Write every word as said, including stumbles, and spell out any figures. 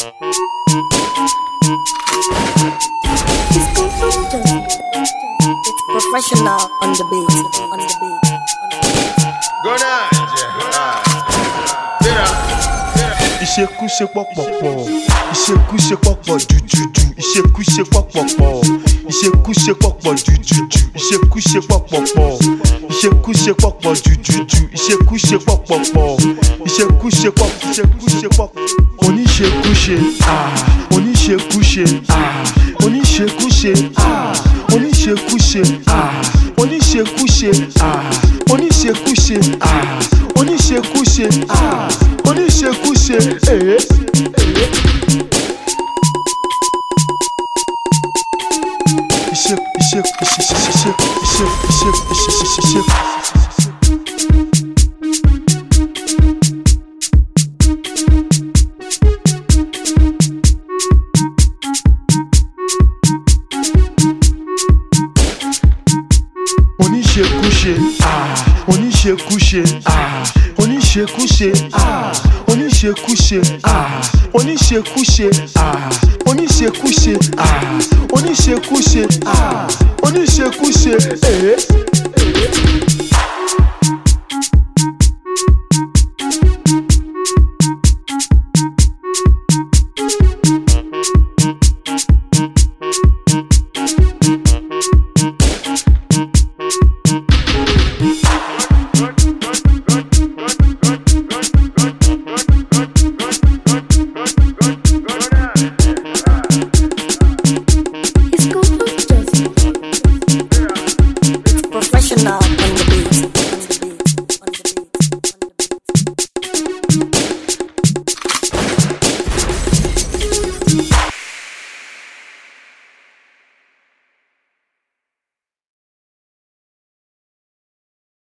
It's professional on the beat, on the beat, on the beat. Ìṣekúṣe pọ̀pọ̀pọ̀, ìṣekúṣe pọ̀pọ̀ jùjùjù, ìṣekúṣe pọ̀pọ̀pọ̀, ìṣekúṣe pọ̀pọ̀ jùjùjù, ìṣekúṣe pọ̀pọ̀pọ̀, ìṣekúṣe pọ̀pọ̀ jùjùjù, ìṣekúṣe pọ̀pọ̀pọ̀, ìṣekúṣe pọ̀pọ̀, ìṣekúṣe pọ̀pọ̀. Oníṣekúṣe, ah, oníṣekúṣe, ah, oníṣekúṣe, ah, oníṣekúṣe, ah, oníṣekúṣe, ah, oníṣekúṣe, ah, oníṣekúṣe, ah, oníṣekúṣe, eh, eh. Ìṣe, ìṣe, ìṣe, ìṣe, ìṣe, ìṣe, ìṣe, ìṣe, ìṣe. Oníṣekúṣe, ah, oníṣekúṣe, ah, oníṣekúṣe, ah, oníṣekúṣe, ah, oníṣekúṣe, ah, oníṣekúṣe, ah, oníṣekúṣe, ah, oníṣekúṣe, eh.